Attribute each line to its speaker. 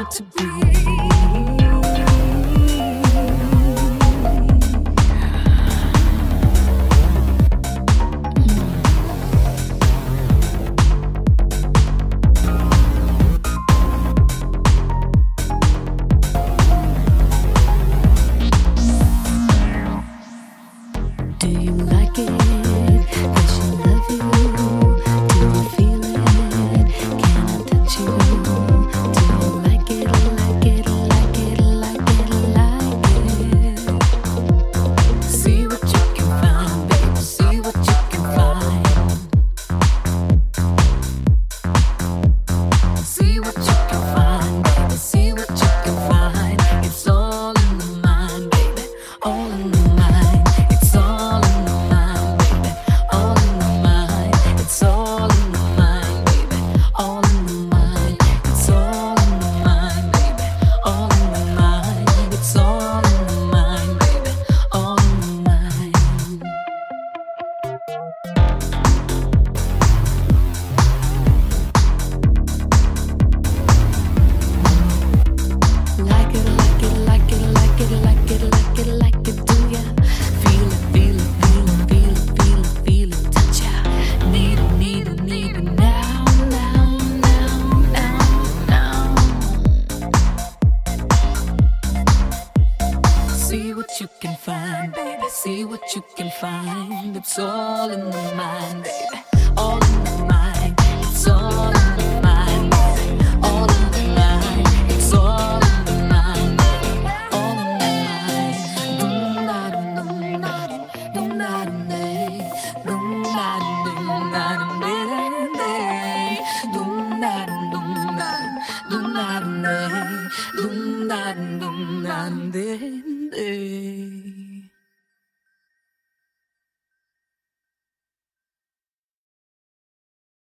Speaker 1: to be. Do you like it? Does she love you? Do you feel it? Can I touch you? Do you like it? Like it? Like it? Like it? Like it? See what you can find, baby. See what you can find. See what you can find, baby. See what you can find. It's all in the mind, baby. All in the mind. It's all in the mind, baby. All in the mind. It's all in the mind, baby. All in the mind. It's all in the mind, baby. All in the mind. It's all in the mind, baby. All in the mind. Like it, like it, like it, like it, like it, like it, like it, do ya? Feel it, feel it, feel it, feel it, feel it, feel it, touch ya. Need it, need it, need it now, now, now, now, now. See what you can find, baby. See what you can find. It's all in the mind, baby. All in the mind. It's all